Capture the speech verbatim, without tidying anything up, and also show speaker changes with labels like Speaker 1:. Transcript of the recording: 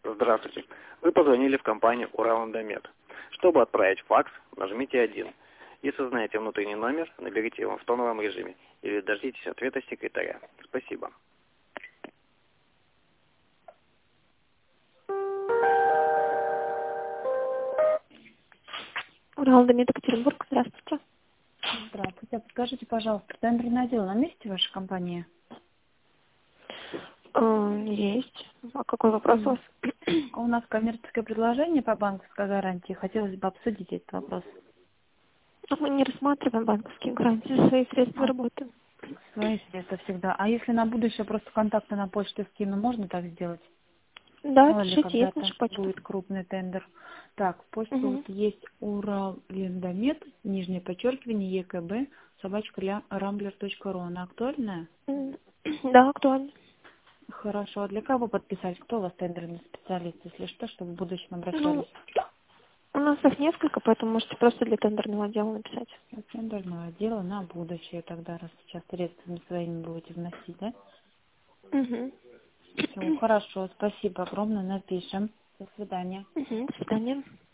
Speaker 1: Здравствуйте. Вы позвонили в компанию Ураландомет. Чтобы отправить факс, нажмите один. Если знаете внутренний номер, наберите его в тоновом режиме или дождитесь ответа секретаря. Спасибо.
Speaker 2: Ураландомет, Екатеринбург, здравствуйте.
Speaker 3: Здравствуйте. А подскажите, пожалуйста, тендерный отдел на месте в вашей компании?
Speaker 2: Э, Есть. А какой вопрос у вас?
Speaker 3: У нас коммерческое предложение по банковской гарантии. Хотелось бы обсудить этот вопрос.
Speaker 2: А Мы не рассматриваем банковские гарантии, за свои средства
Speaker 3: А,
Speaker 2: работаем.
Speaker 3: свои средства всегда. А если на будущее просто контакты на почту скину, можно так сделать?
Speaker 2: Да,
Speaker 3: Мало ли
Speaker 2: пишите, есть
Speaker 3: когда-то
Speaker 2: наша почта.
Speaker 3: будет крупный тендер. Так, почта вот
Speaker 2: Угу.
Speaker 3: есть Уралендомет, нижнее подчеркивание, ЕКБ, собачка рамблер точка ру. Она актуальная?
Speaker 2: М, Да, актуально.
Speaker 3: Хорошо. А для кого подписать? Кто у вас тендерный специалист, если что, чтобы в будущем
Speaker 2: Ну,
Speaker 3: обращались?
Speaker 2: у нас их несколько, поэтому можете просто для тендерного отдела написать.
Speaker 3: От тендерного отдела на будущее тогда, раз сейчас средствами своими будете вносить, да?
Speaker 2: Угу.
Speaker 3: Все, хорошо, спасибо огромное, напишем. До свидания.
Speaker 2: Угу. До свидания.